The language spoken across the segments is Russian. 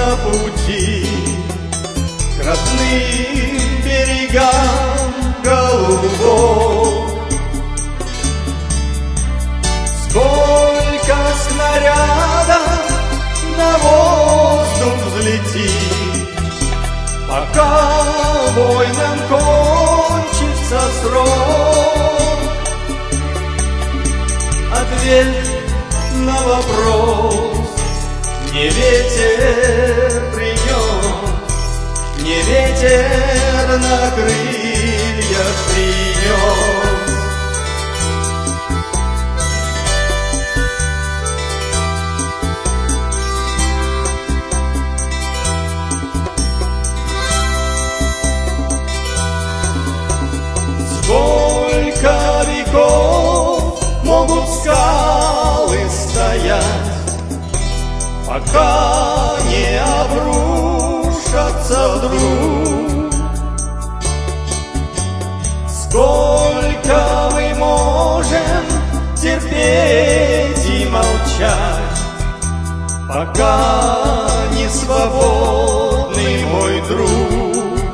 на пути к родным берегам голубов. Сколько снарядов на воздух взлетит, пока воинам кончится срок. Ответ на вопрос не ветер принес, не ветер на крыльях принес. Сколько веков могут скалы стоять, пока не обрушатся вдруг? Сколько мы можем терпеть и молчать, пока не свободный мой друг?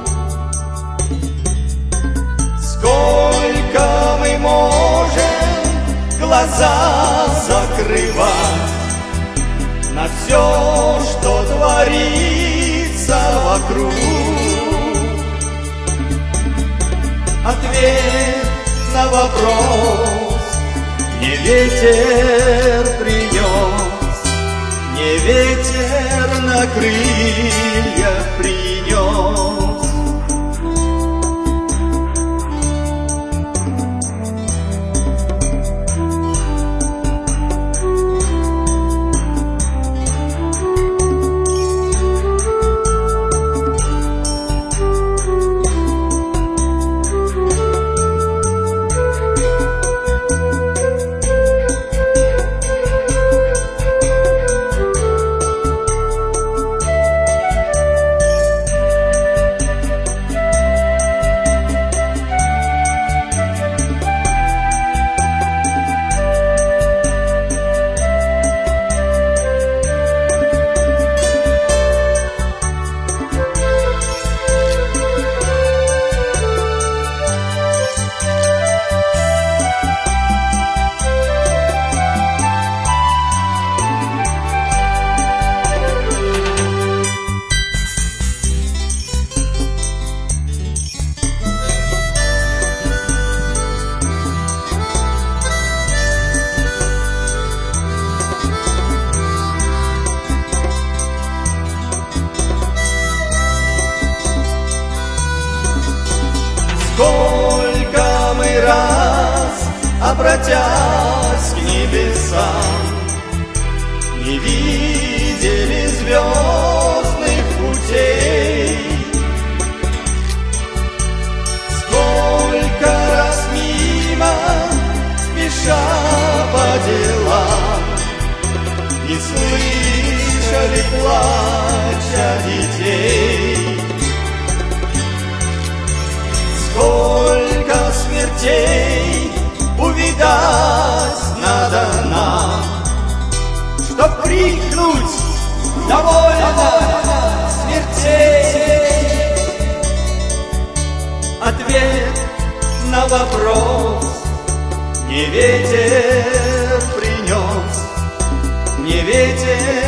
Сколько мы можем глаза закрывать на все, что творится вокруг? Ответ на вопрос не ветер принес, не ветер на крыльях принес. Сколько мы раз, обратясь к небесам, не видели звездных путей. Сколько раз мимо, спеша по делам, не слышали плача детей. Сколько смертей увидать надо нам, чтоб крикнуть «Довольно смертей!» Ответ на вопрос не ветер принес, не ветер